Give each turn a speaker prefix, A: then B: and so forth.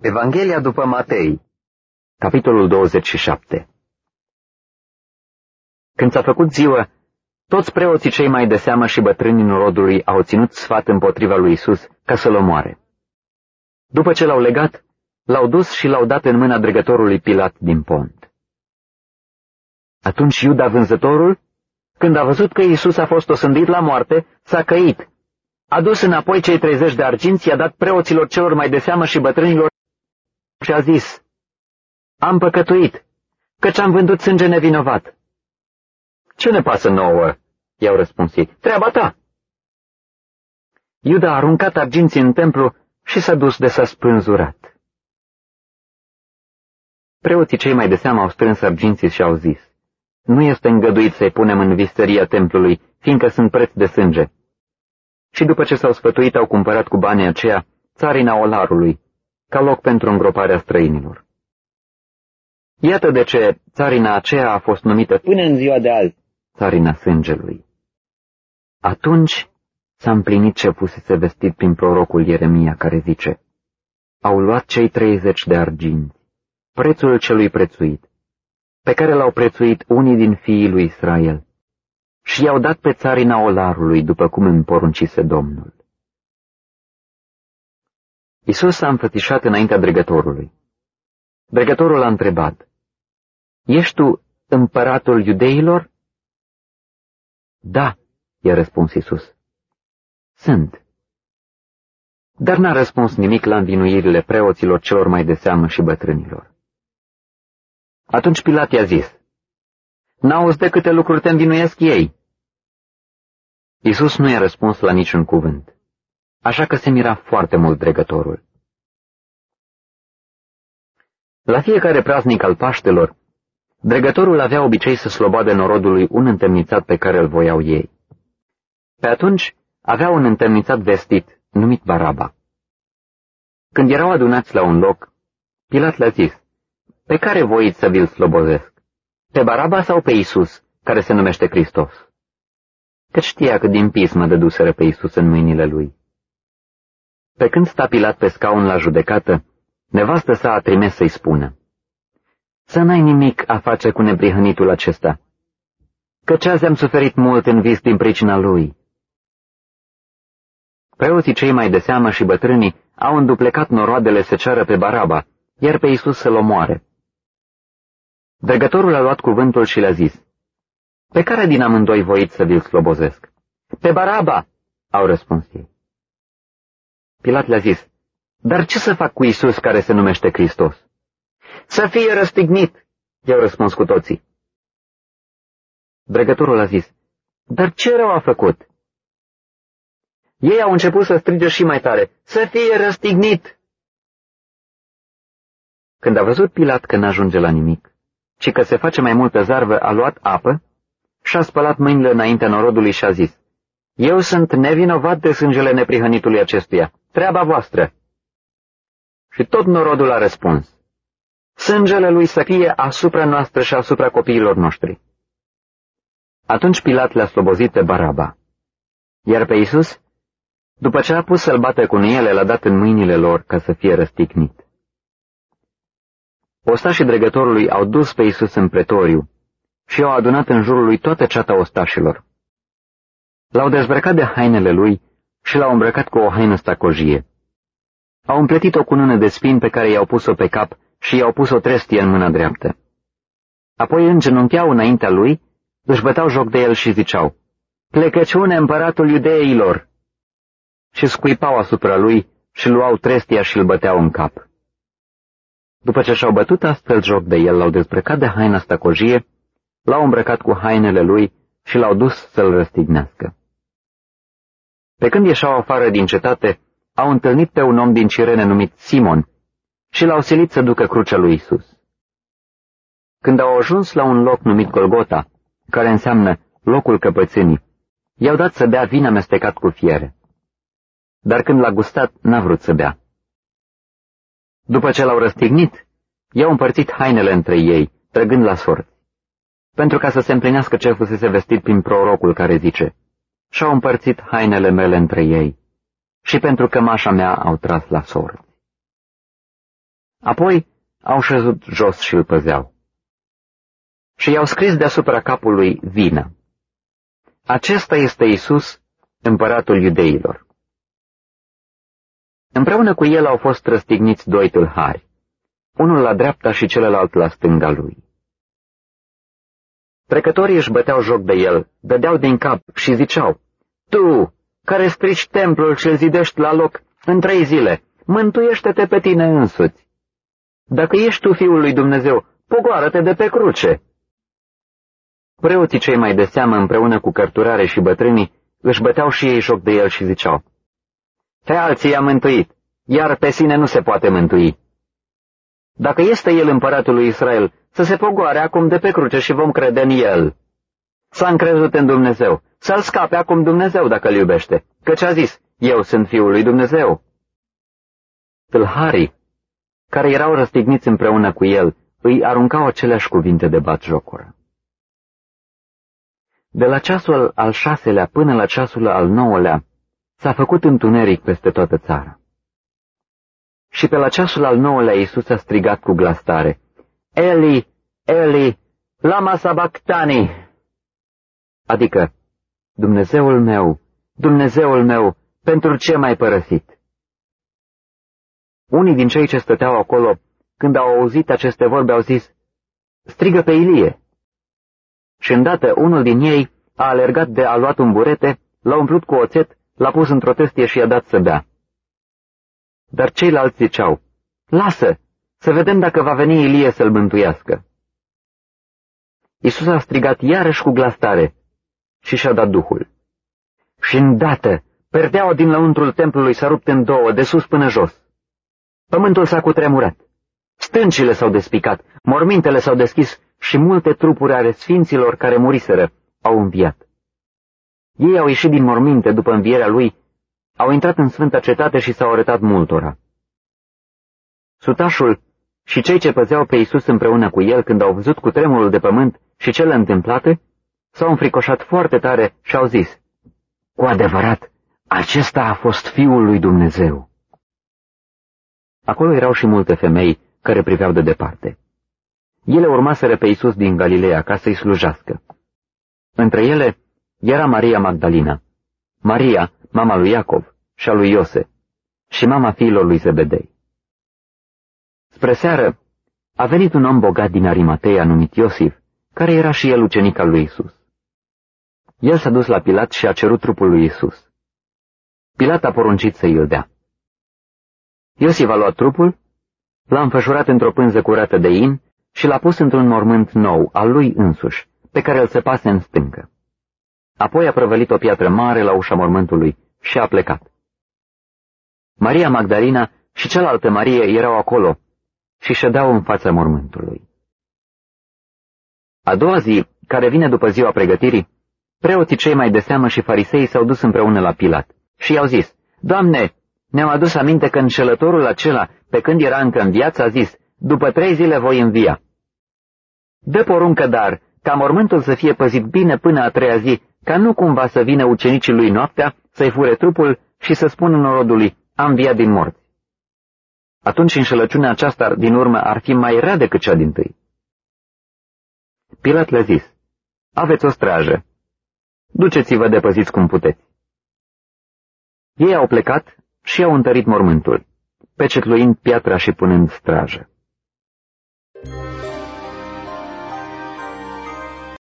A: Evanghelia după Matei, capitolul 27. Când s-a făcut ziua, toți preoții cei mai de seamă și bătrânii norodului au ținut sfat împotriva lui Isus ca să-l omoare. După ce l-au legat, l-au dus și l-au dat în mâna dregătorului Pilat din Pont. Atunci Iuda vânzătorul, când a văzut că Isus a fost osândit la moarte, s-a căit. A dus înapoi cei 30 de arginți, i-a dat preoților celor mai de seamă și bătrânilor și a zis: Am păcătuit, căci am vândut sânge nevinovat. Ce ne pasă nouă? I-au răspuns ei. Treaba ta. Iuda a aruncat arginții în templu și s-a dus de s-a spânzurat. Preoții cei mai de seamă au strâns arginții și au zis: Nu este îngăduit să-i punem în visteria templului, fiindcă sunt preț de sânge. Și după ce s-au sfătuit, au cumpărat cu banii aceia țarina olarului, ca loc pentru îngroparea străinilor. Iată de ce țarina aceea a fost numită până în ziua de azi țarina sângelui. Atunci s-a împlinit ce fusese vestit prin prorocul Ieremia, care zice: Au luat cei 30 de arginți, prețul celui prețuit, pe care l-au prețuit unii din fiii lui Israel, și i-au dat pe țarina olarului, după cum îmi poruncise Domnul. Isus s-a înfățișat înaintea dregătorului. Dregătorul a întrebat: Ești tu împăratul iudeilor? Da, i-a răspuns Isus. Sunt. Dar n-a răspuns nimic la învinuirile preoților celor mai de seamă și bătrânilor. Atunci Pilat i-a zis: N-auzi de câte lucruri te învinuiesc ei? Isus nu i-a răspuns la niciun cuvânt, așa că se mira foarte mult dregătorul. La fiecare praznic al Paștelor, dregătorul avea obicei să sloboade norodului un întemnițat pe care îl voiau ei. Pe atunci avea un întemnițat vestit, numit Baraba. Când erau adunați la un loc, Pilat le-a zis: Pe care voiți să vi-l slobozesc? Pe Baraba sau pe Isus, care se numește Hristos? Că știa că din pismă dăduseră pe Isus în mâinile lui. Pe când sta Pilat pe scaun la judecată, nevastă sa a trimis să-i spună: Să n-ai nimic a face cu neprihănitul acesta, căci azi am suferit mult în vis din pricina lui. Preoții cei mai de seamă și bătrânii au înduplecat noroadele să ceară pe Baraba, iar pe Isus să-l omoare. Dregătorul a luat cuvântul și le-a zis: Pe care din amândoi voiți să vi-l slobozesc? Pe Baraba, au răspuns ei. Pilat le-a zis: Dar ce să fac cu Isus, care se numește Hristos? Să fie răstignit, i-au răspuns cu toții. Dregătorul a zis: Dar ce rău a făcut? Ei au început să strige și mai tare: Să fie răstignit! Când a văzut Pilat că n-ajunge la nimic, ci că se face mai multă zarvă, a luat apă și a spălat mâinile înaintea norodului și a zis: Eu sunt nevinovat de sângele neprihănitului acestuia, treaba voastră. Și tot norodul a răspuns: Sângele lui să fie asupra noastră și asupra copiilor noștri. Atunci Pilat le-a slobozit pe Baraba, iar pe Isus, după ce a pus să-l bată cu nuiele, l-a dat în mâinile lor ca să fie răstignit. Ostașii dregătorului au dus pe Isus în pretoriu și au adunat în jurul lui toată ceata ostașilor. L-au dezbrăcat de hainele lui și l-au îmbrăcat cu o haină stacojie. Au împletit o cunună de spini pe care i-au pus-o pe cap și i-au pus o trestie în mâna dreaptă. Apoi îngenuncheau înaintea lui, își băteau joc de el și ziceau: Plecăciune împăratul iudeilor! Și scuipau asupra lui și luau trestia și îl băteau în cap. După ce și-au bătut astfel joc de el, l-au dezbrăcat de haina stacojie, l-au îmbrăcat cu hainele lui și l-au dus să-l răstignească. Pe când ieșeau afară din cetate, au întâlnit pe un om din Cirene numit Simon și l-au silit să ducă crucea lui Isus. Când au ajuns la un loc numit Golgota, care înseamnă locul căpățânii, i-au dat să bea vin amestecat cu fiere. Dar când l-a gustat, n-a vrut să bea. După ce l-au răstignit, i-au împărțit hainele între ei, trăgând la sorți, pentru ca să se împlinească ce fusese vestit prin prorocul care zice: Și-au împărțit hainele mele între ei, și pentru cămașa mea au tras la sorți. Apoi au șezut jos și îl păzeau. Și i-au scris deasupra capului vină: Acesta este Iisus, împăratul iudeilor. Împreună cu el au fost răstigniți doi tâlhari, unul la dreapta și celălalt la stânga lui. Trecătorii își băteau joc de el, dădeau din cap și ziceau: Tu, care strici templul și îl zidești la loc în 3 zile, mântuiește-te pe tine însuți. Dacă ești tu Fiul lui Dumnezeu, pogoară-te de pe cruce. Preoții cei mai de seamă, împreună cu cărturare și bătrânii, își băteau și ei joc de el și ziceau: Pe alții i-a mântuit, iar pe sine nu se poate mântui. Dacă este el împăratul lui Israel, să se pogoare acum de pe cruce și vom crede în el. S-a încrezut în Dumnezeu, să-l scape acum Dumnezeu dacă îl iubește, căci a zis: Eu sunt Fiul lui Dumnezeu. Tâlharii, care erau răstigniți împreună cu el, îi aruncau aceleași cuvinte de batjocură. De la ceasul al 6-lea până la ceasul al 9-lea s-a făcut întuneric peste toată țara. Și pe la ceasul al 9-lea Iisus a strigat cu glas tare: Eli, Eli, lama sabactani! Adică: Dumnezeul meu, pentru ce m-ai părăsit? Unii din cei ce stăteau acolo, când au auzit aceste vorbe, au zis: Strigă pe Ilie! Și îndată unul din ei a alergat a luat un burete, l-a umplut cu oțet, l-a pus într-o testie și i-a dat să bea. Dar ceilalți ziceau: Lasă, să vedem dacă va veni Ilie să-l mântuiască. Iisus a strigat iarăși cu glas tare și și-a dat Duhul. Și îndată perdeaua din lăuntrul templului s-a rupt în 2, de sus până jos. Pământul s-a cutremurat, stâncile s-au despicat, mormintele s-au deschis și multe trupuri ale sfinților care muriseră au înviat. Ei au ieșit din morminte după învierea lui, au intrat în sfânta cetate și s-au arătat multora. Sutașul și cei ce păzeau pe Iisus împreună cu el, când au văzut cutremurul de pământ și cele întâmplate, s-au înfricoșat foarte tare și au zis: Cu adevărat, acesta a fost Fiul lui Dumnezeu. Acolo erau și multe femei care priveau de departe. Ele urmaseră pe Iisus din Galileea ca să-i slujească. Între ele era Maria Magdalina, Maria, mama lui Iacov și a lui Iose, și mama fiilor lui Zebedei. Spre seară a venit un om bogat din Arimateia numit Iosif, care era și el ucenic al lui Iisus. El s-a dus la Pilat și a cerut trupul lui Iisus. Pilat a poruncit să îl dea. Iosif a luat trupul, l-a înfășurat într-o pânză curată de in și l-a pus într-un mormânt nou, al lui însuși, pe care îl țăpase în stâncă. Apoi a prăvălit o piatră mare la ușa mormântului și a plecat. Maria Magdalina și cealaltă Marie erau acolo și ședeau în fața mormântului. A doua zi, care vine după ziua pregătirii, preoții cei mai de seamă și farisei s-au dus împreună la Pilat și i-au zis: Doamne, ne-am adus aminte că înșelătorul acela, pe când era încă în viață, a zis: După 3 zile voi învia. Dă poruncă, dar, ca mormântul să fie păzit bine până a 3-a zi, ca nu cumva să vină ucenicii lui noaptea, să-i fure trupul și să spună norodului: A înviat din morți. Atunci înșelăciunea aceasta din urmă ar fi mai rea decât cea dintâi. Pilat le-a zis: Aveți o strajă. Duceți-vă de păziți cum puteți. Ei au plecat și au întărit mormântul, pecetluind piatra și punând strajă.